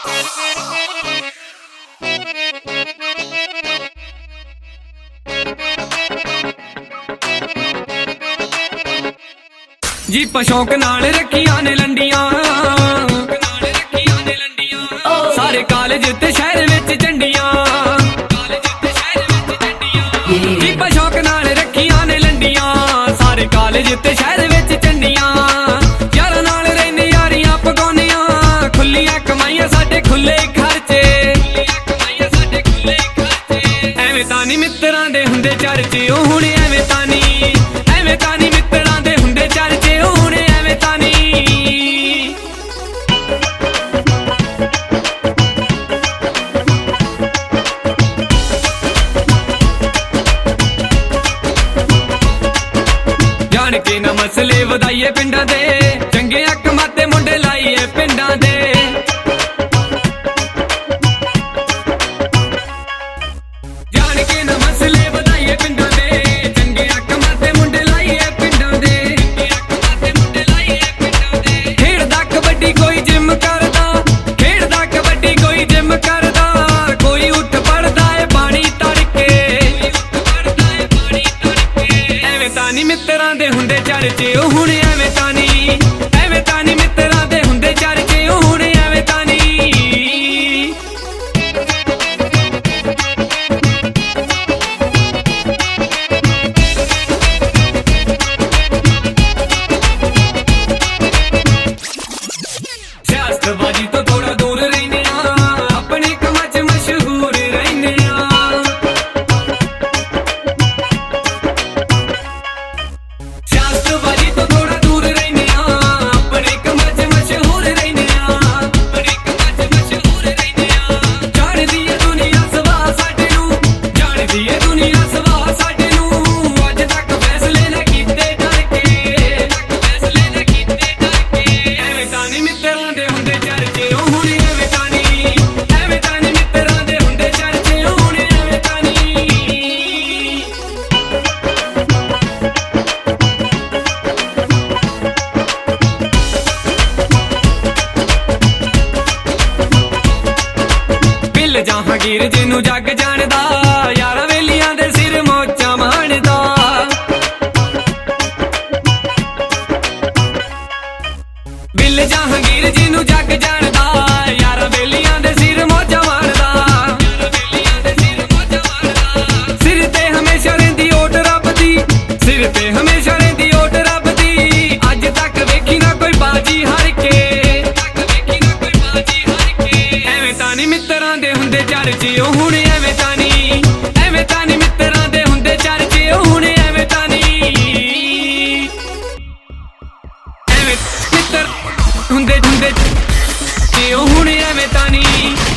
जी शौक नाल रखियां ने लंडियां सारे कॉलेज ते शहर विच झंडियां जी शौक नाल रखियां ने लंडियां सारे कॉलेज ते शहर विच झंडियां यारां नाल रहिंदे यारियां पगाउंदियां खुल्लियां कमाईयां साडे खुले खर्चे एवें तां नी मित्रां दे हुंदे चर्चे ओ हुण एवें तां नी मित्रां दे हुंदे चर्चे ओ हुण एवें तां नी जान के ना मसले वधाइए पिंडां दे चंगे अकमां ते मुंडे लाइए पिंडां दे जान के ना मसले वधाइए पिंडां दे चंगे अकमां ते मुंडे लाइए पिंडां दे खेड़दा कबड्डी कोई जिम करदा खेड़दा कबड्डी कोई जिम करदा कोई उठ पड़दा है पानी तड़के एवें तां नी मित्रां दे हुंदे चर्चे ओ हुण एवें तां नी मित्रां दे हुंदे चर्चे ओ हुण एवें तां नी सियासतबाजी तो थोड़ा दूर रहिंदे अपने कमां च मशहूर रहिंदे सियासतबाजी तो थोड़ा दूर रहिंदे अपने कमां च मशहूर रहिंदे जाणदी है दुनिया सवा साडे नूं जाणदी है दुनिया सवा साडे नूं अज तक फैसले ना कीते डर के एवें तां नी मित्रां दे हुंदे चर्चे ओ हुण एवें तां नी मित्रां दे हुंदे चर्चे ओ हुण एवें तां नी बिल जहांगीर जिन्नू जग जाणदा यारा वेलियां दे सिर मौजां माणदा बिल जहांगीर जिन्नू जग जाणदा यारा वेलियां दे सिर मौजां माणदा सिर ते हमेशा रहिंदी ओट रब दी सिर ते हमेशा रहिंदी ओट रब दी अज तक वेखी ना कोई बाजी हार के एवें तां नी मित्रां दे हुंदे चर्चे ओ हुण एवें तां नी मित्रां दे हुंदे चर्चे ओ हुण एवें तां नी एवें मित्र हुंदे ओ हुण एवें तां नी